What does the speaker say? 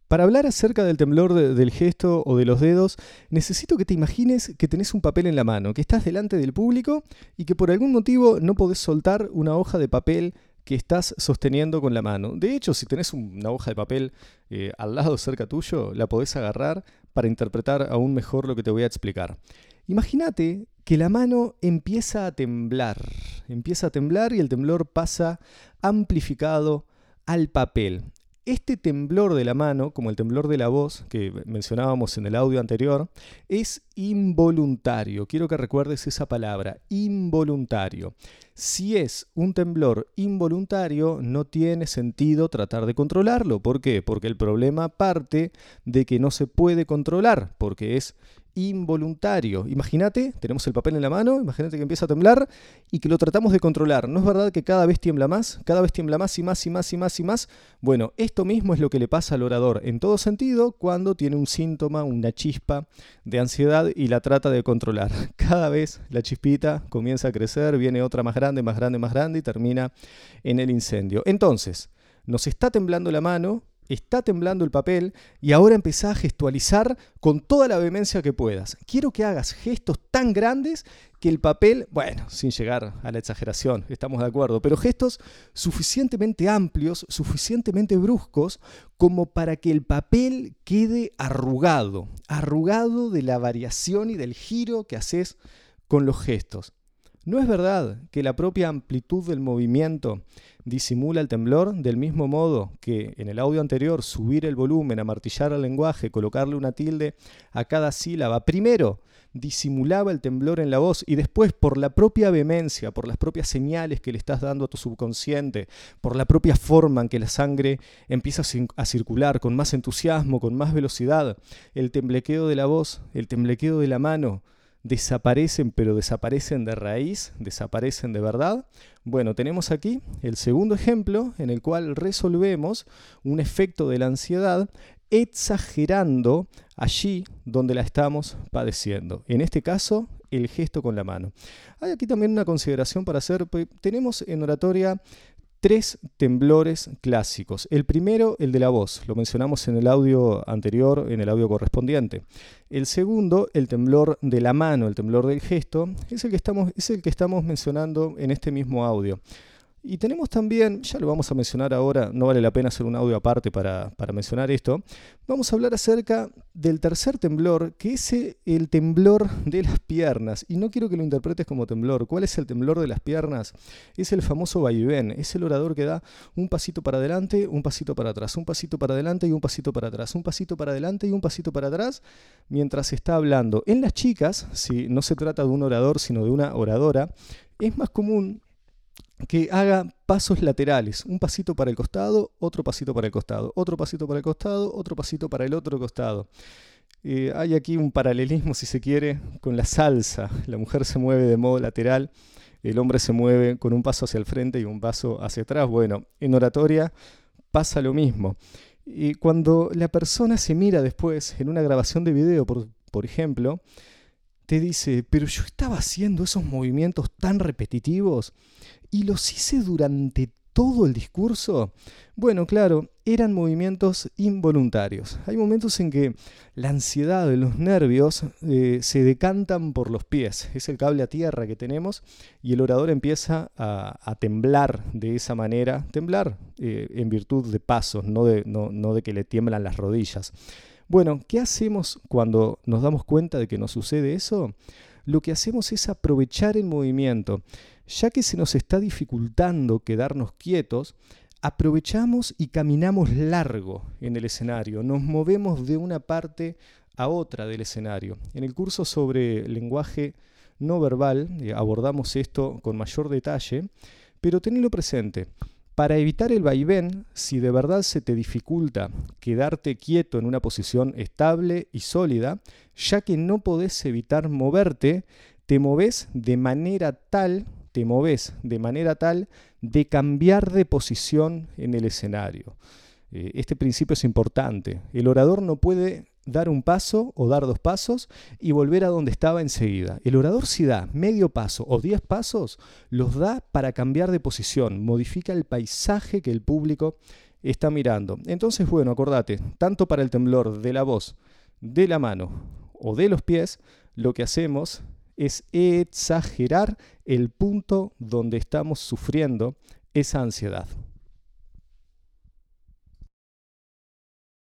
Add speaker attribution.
Speaker 1: Para hablar acerca del temblor del gesto o de los dedos, necesito que te imagines que tenés un papel en la mano, que estás delante del público y que por algún motivo no podés soltar una hoja de papel que estás sosteniendo con la mano. De hecho, si tenés una hoja de papel al lado cerca tuyo, la podés agarrar para interpretar aún mejor lo que te voy a explicar. Imagínate que la mano empieza a temblar y el temblor pasa amplificado al papel. Este temblor de la mano, como el temblor de la voz que mencionábamos en el audio anterior, es involuntario. Quiero que recuerdes esa palabra, involuntario. Si es un temblor involuntario, no tiene sentido tratar de controlarlo. ¿Por qué? Porque el problema parte de que no se puede controlar, porque es involuntario. Imagínate, tenemos el papel en la mano, imagínate que empieza a temblar y que lo tratamos de controlar. ¿No es verdad que cada vez tiembla más? Cada vez tiembla más y más y más y más y más. Bueno, esto mismo es lo que le pasa al orador en todo sentido cuando tiene un síntoma, una chispa de ansiedad y la trata de controlar. Cada vez la chispita comienza a crecer, viene otra más grande, más grande, más grande y termina en el incendio. Entonces, nos está temblando la mano, está temblando el papel y ahora empezá a gestualizar con toda la vehemencia que puedas. Quiero que hagas gestos tan grandes que el papel, bueno, sin llegar a la exageración, estamos de acuerdo, pero gestos suficientemente amplios, suficientemente bruscos, como para que el papel quede arrugado de la variación y del giro que haces con los gestos. ¿No es verdad que la propia amplitud del movimiento disimula el temblor? Del mismo modo que en el audio anterior subir el volumen, amartillar el lenguaje, colocarle una tilde a cada sílaba, primero disimulaba el temblor en la voz y después por la propia vehemencia, por las propias señales que le estás dando a tu subconsciente, por la propia forma en que la sangre empieza a circular con más entusiasmo, con más velocidad, el temblequeo de la voz, el temblequeo de la mano, desaparecen, pero desaparecen de raíz, desaparecen de verdad. Bueno, tenemos aquí el segundo ejemplo en el cual resolvemos un efecto de la ansiedad exagerando allí donde la estamos padeciendo. En este caso, el gesto con la mano. Hay aquí también una consideración para hacer. Tenemos en oratoria 3 temblores clásicos. El primero, el de la voz, lo mencionamos en el audio anterior, en el audio correspondiente. El segundo, el temblor de la mano, el temblor del gesto, es el que estamos mencionando en este mismo audio. Y tenemos también, ya lo vamos a mencionar ahora, no vale la pena hacer un audio aparte para mencionar esto, vamos a hablar acerca del tercer temblor, que es el temblor de las piernas. Y no quiero que lo interpretes como temblor. ¿Cuál es el temblor de las piernas? Es el famoso vaivén, es el orador que da un pasito para adelante, un pasito para atrás, un pasito para adelante y un pasito para atrás, un pasito para adelante y un pasito para atrás, mientras está hablando. En las chicas, si no se trata de un orador, sino de una oradora, es más común que haga pasos laterales, un pasito para el costado, otro pasito para el costado, otro pasito para el costado, otro pasito para el otro costado. Hay aquí un paralelismo, si se quiere, con la salsa. La mujer se mueve de modo lateral, el hombre se mueve con un paso hacia el frente y un paso hacia atrás. Bueno, en oratoria pasa lo mismo. Y cuando la persona se mira después en una grabación de video, por ejemplo, te dice, pero yo estaba haciendo esos movimientos tan repetitivos y los hice durante todo el discurso. Bueno, claro, eran movimientos involuntarios. Hay momentos en que la ansiedad, los nervios se decantan por los pies. Es el cable a tierra que tenemos y el orador empieza a temblar de esa manera. Temblar en virtud de pasos, no de que le tiemblan las rodillas. Bueno, ¿qué hacemos cuando nos damos cuenta de que nos sucede eso? Lo que hacemos es aprovechar el movimiento. Ya que se nos está dificultando quedarnos quietos, aprovechamos y caminamos largo en el escenario. Nos movemos de una parte a otra del escenario. En el curso sobre lenguaje no verbal abordamos esto con mayor detalle, pero tenedlo presente. Para evitar el vaivén, si de verdad se te dificulta quedarte quieto en una posición estable y sólida, ya que no podés evitar moverte, te movés de manera tal de cambiar de posición en el escenario. Este principio es importante. El orador no puede dar un paso o dar 2 pasos y volver a donde estaba enseguida. El orador, si da medio paso o 10 pasos, los da para cambiar de posición, modifica el paisaje que el público está mirando. Entonces, bueno, acordate, tanto para el temblor de la voz, de la mano o de los pies, lo que hacemos es exagerar el punto donde estamos sufriendo esa ansiedad.